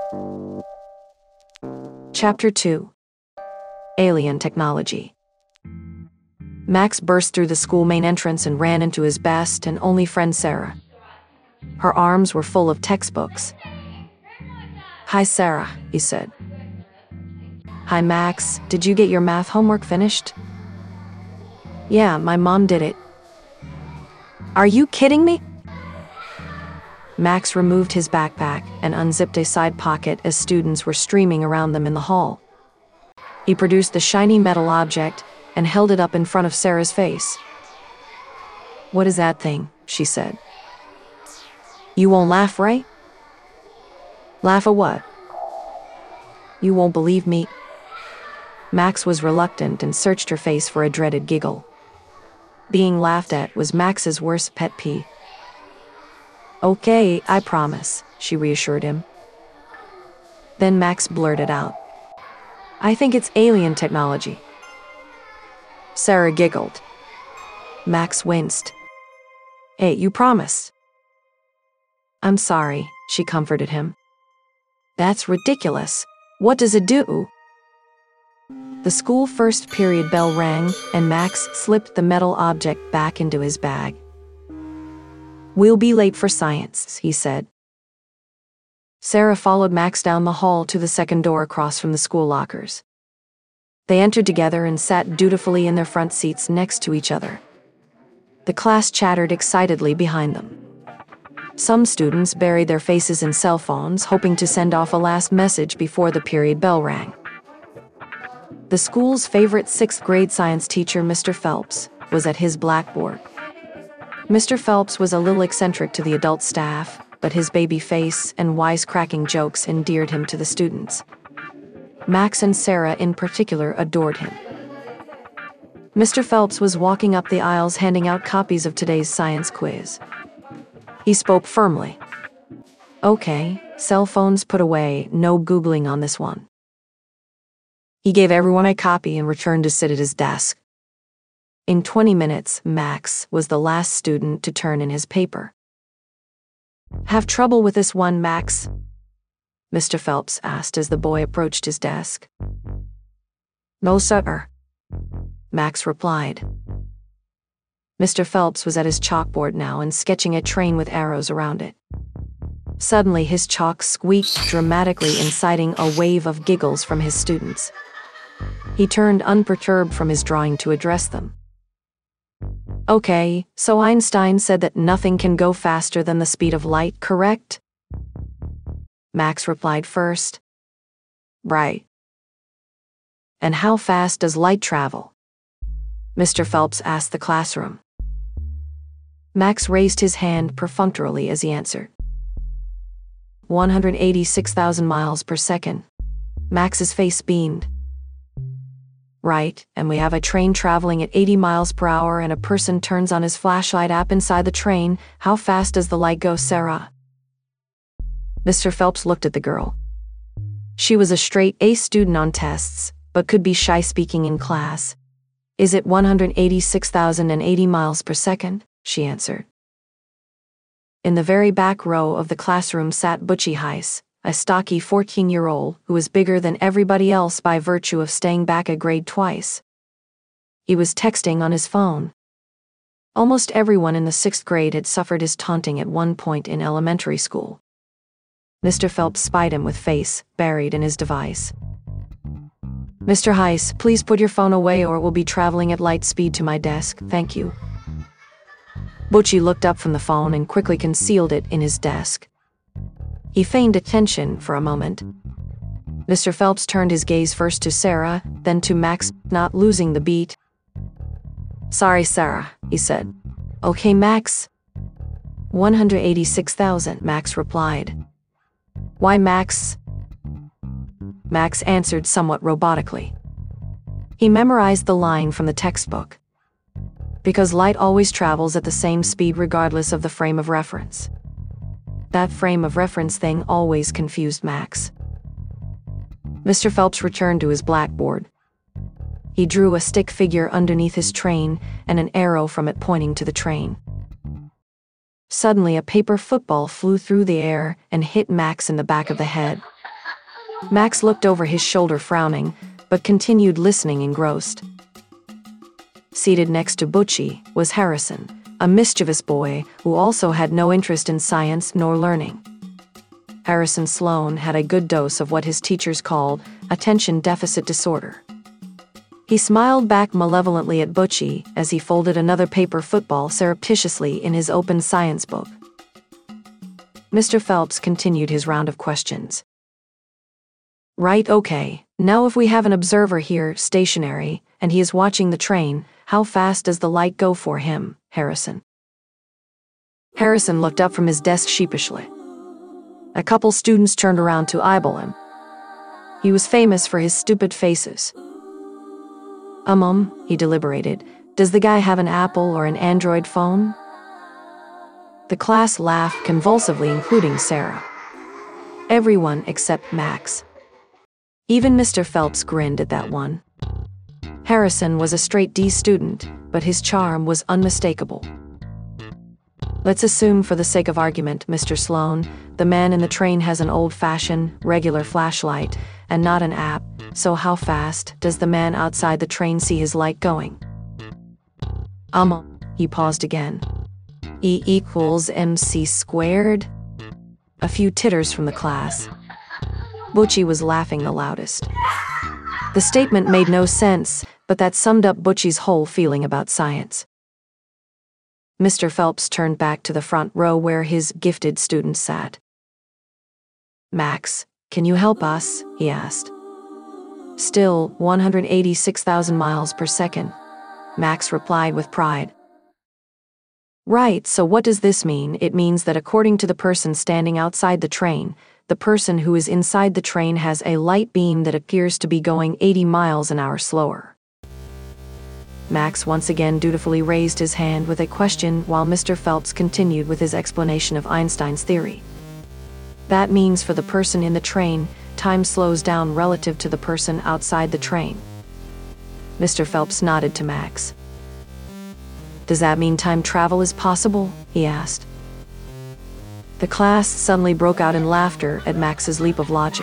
Chapter 2. Alien Technology. Max burst through the school main entrance and ran into his best and only friend Sarah. Her arms were full of textbooks. "Hi, Sarah," he said. "Hi, Max. Did you get your math homework finished?" "Yeah, my mom did it." "Are you kidding me?" Max removed his backpack and unzipped a side pocket as students were streaming around them in the hall. He produced the shiny metal object and held it up in front of Sarah's face. "What is that thing?" she said. "You won't laugh, right?" "Laugh at what?" "You won't believe me." Max was reluctant and searched her face for a dreaded giggle. Being laughed at was Max's worst pet peeve. "Okay, I promise," she reassured him. Then Max blurted out, "I think it's alien technology." Sarah giggled. Max winced. "Hey, you promise?" "I'm sorry," she comforted him. "That's ridiculous. What does it do?" The school first period bell rang, and Max slipped the metal object back into his bag. "We'll be late for science," he said. Sarah followed Max down the hall to the second door across from the school lockers. They entered together and sat dutifully in their front seats next to each other. The class chattered excitedly behind them. Some students buried their faces in cell phones, hoping to send off a last message before the period bell rang. The school's favorite sixth-grade science teacher, Mr. Phelps, was at his blackboard. Mr. Phelps was a little eccentric to the adult staff, but his baby face and wisecracking jokes endeared him to the students. Max and Sarah in particular adored him. Mr. Phelps was walking up the aisles handing out copies of today's science quiz. He spoke firmly. "Okay, cell phones put away, no Googling on this one." He gave everyone a copy and returned to sit at his desk. In 20 minutes, Max was the last student to turn in his paper. "Have trouble with this one, Max?" Mr. Phelps asked as the boy approached his desk. "No, sir," Max replied. Mr. Phelps was at his chalkboard now and sketching a train with arrows around it. Suddenly, his chalk squeaked dramatically, inciting a wave of giggles from his students. He turned unperturbed from his drawing to address them. "Okay, so Einstein said that nothing can go faster than the speed of light, correct?" Max replied first. "Right." "And how fast does light travel?" Mr. Phelps asked the classroom. Max raised his hand perfunctorily as he answered. 186,000 miles per second. Max's face beamed. "Right, and we have a train traveling at 80 miles per hour and a person turns on his flashlight app inside the train. How fast does the light go, Sarah?" Mr. Phelps looked at the girl. She was a straight A student on tests, but could be shy speaking in class. "Is it 186,080 miles per second?" she answered. In the very back row of the classroom sat Butchie Heiss, a stocky 14-year-old who was bigger than everybody else by virtue of staying back a grade twice. He was texting on his phone. Almost everyone in the 6th grade had suffered his taunting at one point in elementary school. Mr. Phelps spied him with face buried in his device. "Mr. Heiss, please put your phone away or we'll be traveling at light speed to my desk, thank you." Butchie looked up from the phone and quickly concealed it in his desk. He feigned attention for a moment. Mr. Phelps turned his gaze first to Sarah, then to Max, not losing the beat. "Sorry, Sarah," he said. "Okay, Max?" 186,000, Max replied. "Why, Max?" Max answered somewhat robotically. He memorized the line from the textbook. "Because light always travels at the same speed regardless of the frame of reference." That frame of reference thing always confused Max. Mr. Phelps returned to his blackboard. He drew a stick figure underneath his train and an arrow from it pointing to the train. Suddenly, a paper football flew through the air and hit Max in the back of the head. Max looked over his shoulder frowning, but continued listening engrossed. Seated next to Butchie was Harrison, a mischievous boy who also had no interest in science nor learning. Harrison Sloane had a good dose of what his teachers called attention deficit disorder. He smiled back malevolently at Butchie as he folded another paper football surreptitiously in his open science book. Mr. Phelps continued his round of questions. Right, okay. Now if we have an observer here, stationary, and he is watching the train, how fast does the light go for him, Harrison? Harrison looked up from his desk sheepishly. A couple students turned around to eyeball him. He was famous for his stupid faces. He deliberated. Does the guy have an Apple or an Android phone? The class laughed convulsively, including Sarah. Everyone except Max. Even Mr. Phelps grinned at that one. Harrison was a straight D student, but his charm was unmistakable. Let's assume for the sake of argument, Mr. Sloane, the man in the train has an old-fashioned, regular flashlight, and not an app, so how fast does the man outside the train see his light going? He paused again. E equals MC squared? A few titters from the class. Butchie was laughing the loudest. The statement made no sense, but that summed up Butchie's whole feeling about science. Mr. Phelps turned back to the front row where his gifted students sat. Max, can you help us? He asked. Still 186,000 miles per second, Max replied with pride. Right, so what does this mean? It means that according to the person standing outside the train, the person who is inside the train has a light beam that appears to be going 80 miles an hour slower. Max once again dutifully raised his hand with a question while Mr. Phelps continued with his explanation of Einstein's theory. That means for the person in the train, time slows down relative to the person outside the train. Mr. Phelps nodded to Max. Does that mean time travel is possible? He asked. The class suddenly broke out in laughter at Max's leap of logic.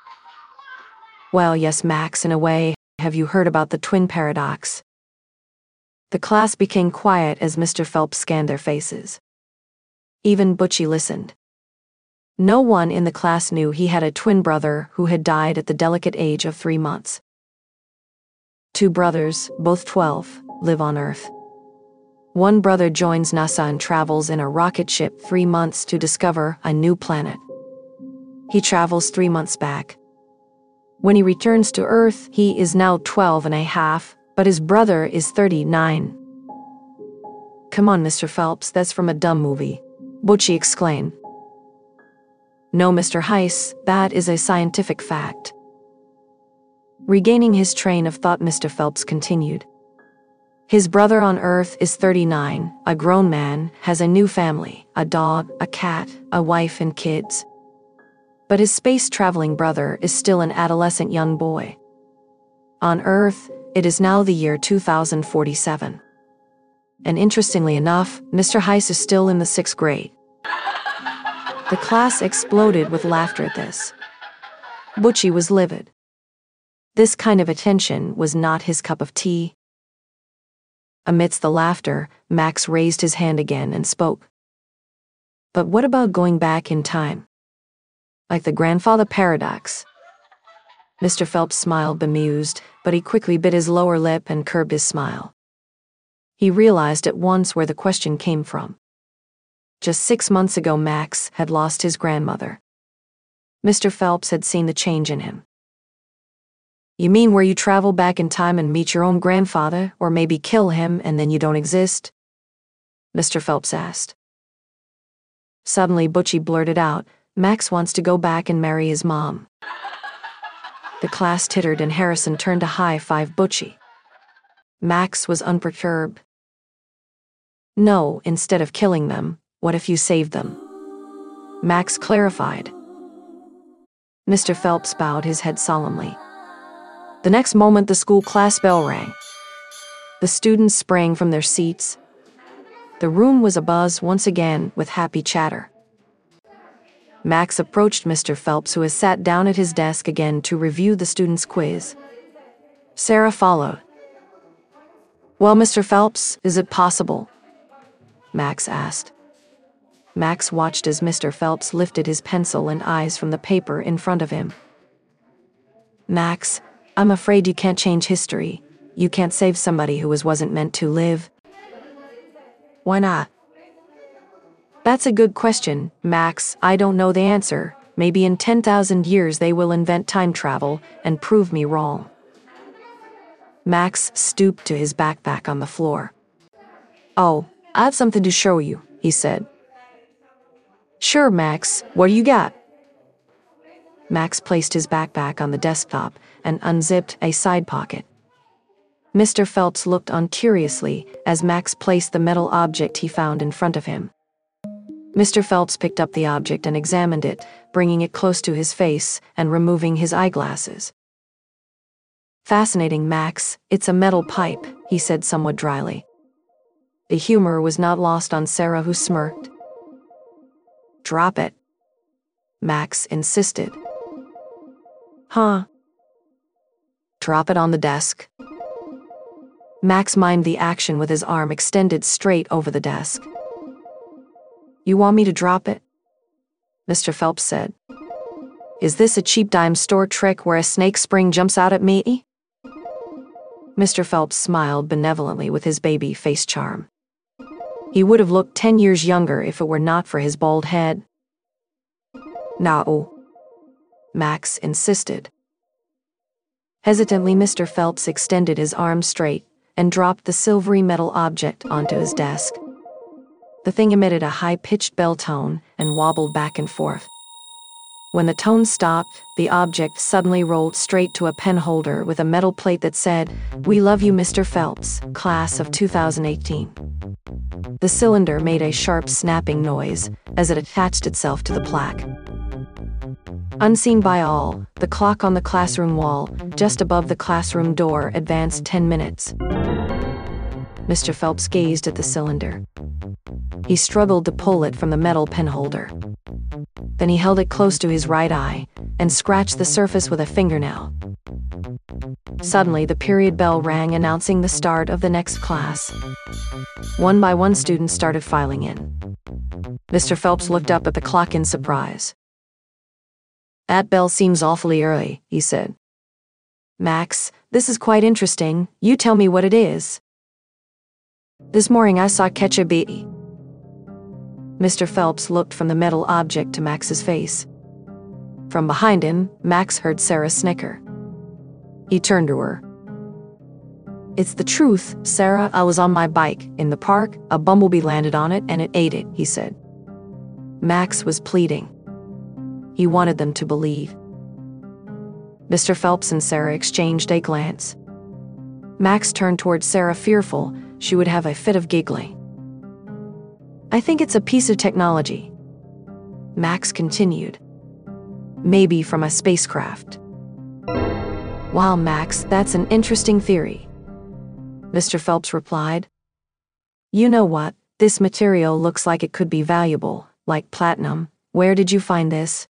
Well, yes, Max, in a way. Have you heard about the twin paradox? The class became quiet as Mr. Phelps scanned their faces. Even Butchie listened. No one in the class knew he had a twin brother who had died at the delicate age of 3 months. 2 brothers, both 12, live on Earth. One brother joins NASA and travels in a rocket ship 3 months to discover a new planet. He travels 3 months back. When he returns to Earth, he is now 12 and a half, but his brother is 39. Come on, Mr. Phelps, that's from a dumb movie, Butchie exclaimed. No, Mr. Heiss, that is a scientific fact. Regaining his train of thought, Mr. Phelps continued. His brother on Earth is 39, a grown man, has a new family, a dog, a cat, a wife and kids. But his space-traveling brother is still an adolescent young boy. On Earth, it is now the year 2047. And interestingly enough, Mr. Heiss is still in the 6th grade. The class exploded with laughter at this. Butchie was livid. This kind of attention was not his cup of tea. Amidst the laughter, Max raised his hand again and spoke. But what about going back in time? Like the grandfather paradox? Mr. Phelps smiled bemused, but he quickly bit his lower lip and curbed his smile. He realized at once where the question came from. Just 6 months ago, Max had lost his grandmother. Mr. Phelps had seen the change in him. You mean where you travel back in time and meet your own grandfather, or maybe kill him and then you don't exist? Mr. Phelps asked. Suddenly, Butchie blurted out, Max wants to go back and marry his mom. The class tittered and Harrison turned to high-five Butchie. Max was unperturbed. No, instead of killing them, what if you saved them? Max clarified. Mr. Phelps bowed his head solemnly. The next moment, the school class bell rang. The students sprang from their seats. The room was abuzz once again with happy chatter. Max approached Mr. Phelps, who has sat down at his desk again to review the student's quiz. Sarah followed. "Well, Mr. Phelps, is it possible?" Max asked. Max watched as Mr. Phelps lifted his pencil and eyes from the paper in front of him. "Max, I'm afraid you can't change history. You can't save somebody who wasn't meant to live." "Why not?" "That's a good question, Max. I don't know the answer. Maybe in 10,000 years they will invent time travel and prove me wrong." Max stooped to his backpack on the floor. "Oh, I have something to show you," he said. "Sure, Max. What do you got?" Max placed his backpack on the desktop and unzipped a side pocket. Mr. Phelps looked on curiously as Max placed the metal object he found in front of him. Mr. Phelps picked up the object and examined it, bringing it close to his face and removing his eyeglasses. "Fascinating, Max. It's a metal pipe," he said somewhat dryly. The humor was not lost on Sarah, who smirked. "Drop it," Max insisted. "Huh?" "Drop it on the desk." Max mimed the action with his arm extended straight over the desk. "You want me to drop it?" Mr. Phelps said. "Is this a cheap dime store trick where a snake spring jumps out at me?" Mr. Phelps smiled benevolently with his baby face charm. He would have looked 10 years younger if it were not for his bald head. "No," Max insisted. Hesitantly, Mr. Phelps extended his arm straight and dropped the silvery metal object onto his desk. The thing emitted a high-pitched bell tone and wobbled back and forth. When the tone stopped, the object suddenly rolled straight to a pen holder with a metal plate that said, "We love you, Mr. Phelps, class of 2018. The cylinder made a sharp snapping noise as it attached itself to the plaque. Unseen by all, the clock on the classroom wall, just above the classroom door, advanced 10 minutes. Mr. Phelps gazed at the cylinder. He struggled to pull it from the metal penholder. Then he held it close to his right eye and scratched the surface with a fingernail. Suddenly, the period bell rang, announcing the start of the next class. One by one, students started filing in. Mr. Phelps looked up at the clock in surprise. "That bell seems awfully early," he said. "Max, this is quite interesting. You tell me what it is." "This morning I saw catch a bee." Mr. Phelps looked from the metal object to Max's face. From behind him, Max heard Sarah snicker. He turned to her. "It's the truth, Sarah. I was on my bike in the park, a bumblebee landed on it and it ate it," he said. Max was pleading. He wanted them to believe. Mr. Phelps and Sarah exchanged a glance. Max turned toward Sarah, fearful she would have a fit of giggling. "I think it's a piece of technology," Max continued. "Maybe from a spacecraft." "Wow, Max, that's an interesting theory," Mr. Phelps replied. "You know what? This material looks like it could be valuable, like platinum. Where did you find this?"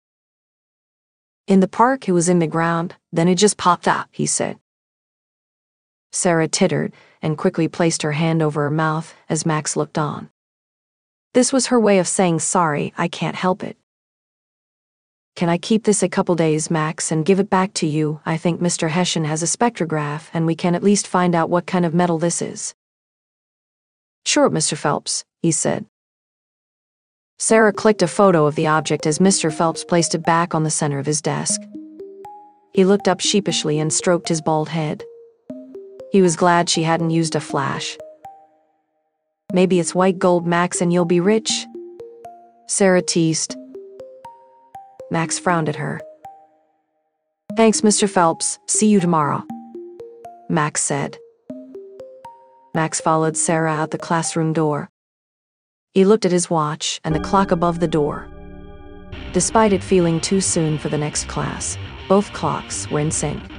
"In the park. It was in the ground, then it just popped up," he said. Sarah tittered and quickly placed her hand over her mouth as Max looked on. This was her way of saying, "Sorry, I can't help it." "Can I keep this a couple days, Max, and give it back to you? I think Mr. Hessian has a spectrograph and we can at least find out what kind of metal this is." "Sure, Mr. Phelps," he said. Sarah clicked a photo of the object as Mr. Phelps placed it back on the center of his desk. He looked up sheepishly and stroked his bald head. He was glad she hadn't used a flash. "Maybe it's white gold, Max, and you'll be rich," Sarah teased. Max frowned at her. "Thanks, Mr. Phelps. See you tomorrow," Max said. Max followed Sarah out the classroom door. He looked at his watch and the clock above the door. Despite it feeling too soon for the next class, both clocks were in sync.